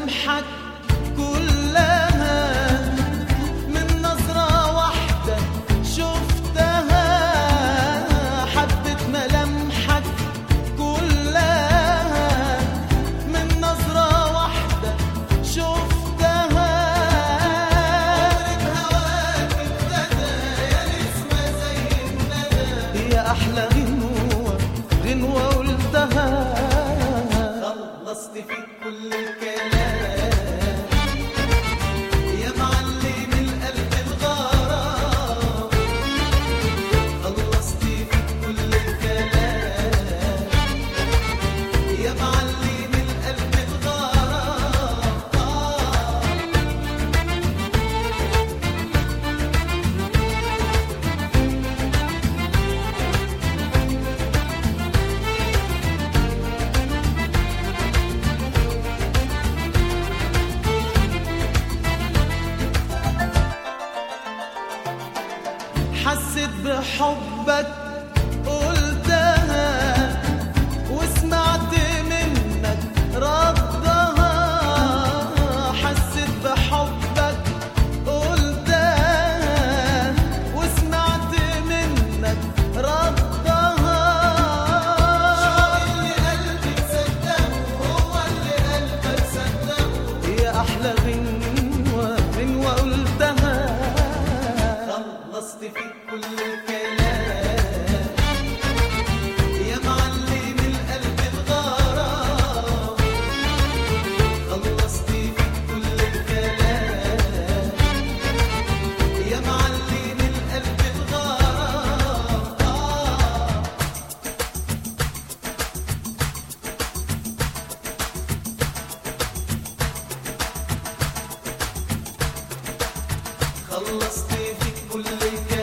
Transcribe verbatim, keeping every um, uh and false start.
ملامحك كلها من نظرة واحدة شفتها، حبت ملامحك كلها من نظرة واحدة شفتها. عمرك هواك ابتدى يا نسمة زي الندى، يا أحلى غنوة غنوة قلتها. خلصت فيك كل الكلام يا معلم القلب الغرام، خلصت فيك كل الكلام يا معلم القلب الغرام. حسيت بحبك قلتها وسمعت منك ردها، حسيت بحبك قلتها وسمعت منك ردها. شو اللي قلبي صدقه هو اللي قلبك صدقه، يا أحلى غنوة غنوة قلتها. خلصت فيك كل الكلام يا معلم القلب الغرام، خلصت فيك كل الكلام يا معلم القلب الغرام. خلصت فيك كل الكلام